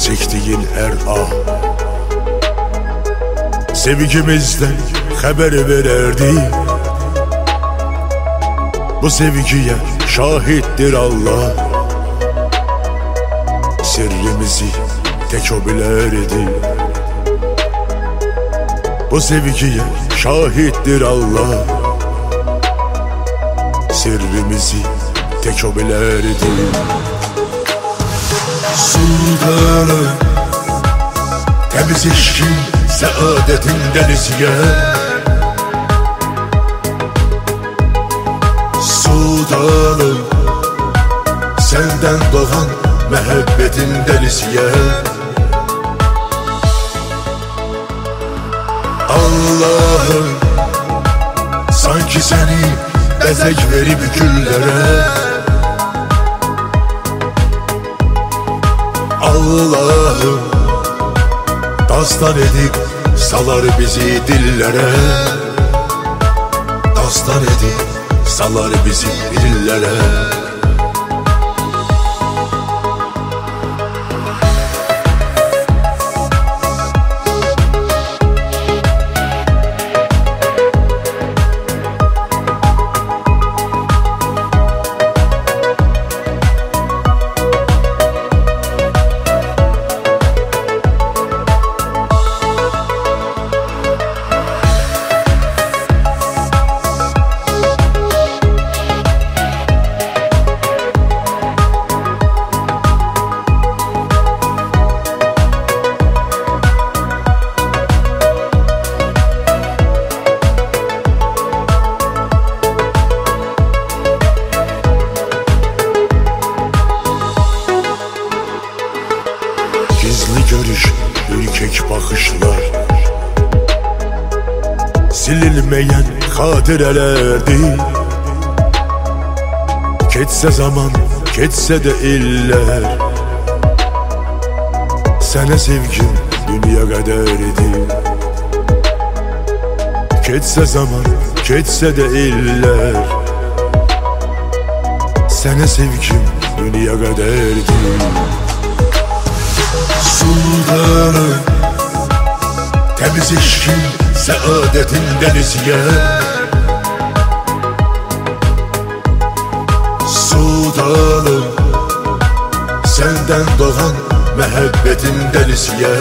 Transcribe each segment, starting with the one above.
çektiğin her ah sevgimizden haber vererdi. Bu sevgiye şahittir Allah, sırrımızı tek o bilerdi. Bu sevgiye şahittir Allah, sırrımızı tek o bilerdi. Sultanım, temiz işkin saadetin deniziye. Sultanım, senden doğan məhəbbətin dəlisiyə. Allahım, sanki səni bəzək verib güllərə. Allahım, dastan edib salar bizi dillərə. Dastan edib salar bizi dillərə. Gizli görüş, ürkek bakışlar, silinmeyen hadirelerdi. Keçse zaman, keçse de iller, sana sevgim dünya kaderdi. Keçse zaman, keçse de iller, sana sevgim dünya kaderdi. Sultanım, temiz işkin saadetin deniziye. Sultanım, senden doğan məhəbbətin dəlisiyə.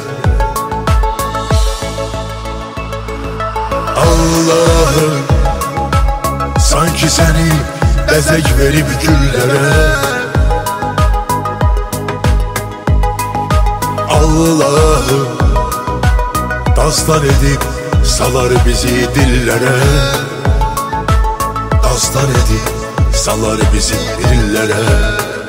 Allahım, sanki səni bəzək verib güllərə. Allahım, dastan edip salar bizi dillere. Dastan edip salar bizi dillere.